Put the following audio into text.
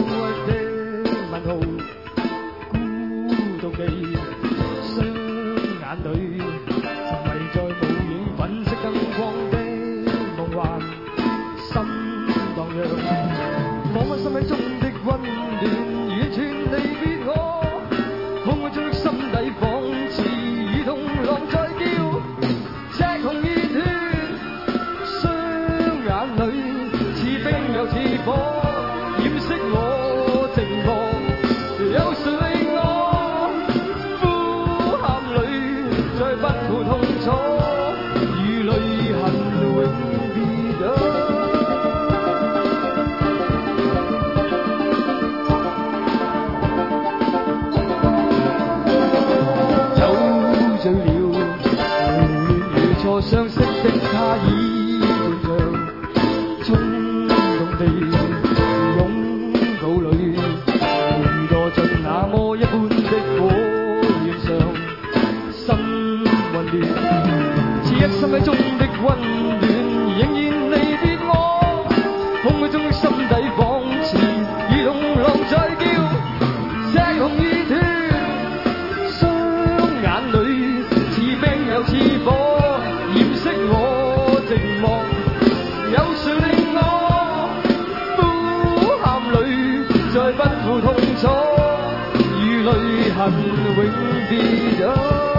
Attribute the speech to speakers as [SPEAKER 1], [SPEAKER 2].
[SPEAKER 1] 屈的問號，孤獨地雙眼裏沉迷在無影粉飾燈光的夢幻，心蕩漾，彷彿心底中的溫暖完全離別我，空虛中的心底仿似如同浪在叫，赤紅熱血，雙眼裏似冰又似火，掩飾我寂寞。有誰令我呼喊裏再不負痛楚，如淚痕永別咗。酒醉了，無戀如初相識的他已斷腸，衝動地擁抱裏回墮進那麼一般的火焰上，心混亂，此一心底中的溫暖仍然離別我，空虛中的心底仿似如同浪在叫，赤紅熱血，雙眼裏似冰又似火，掩飾我寂寞。有誰令我呼喊裏再不負痛楚，如淚痕永別咗。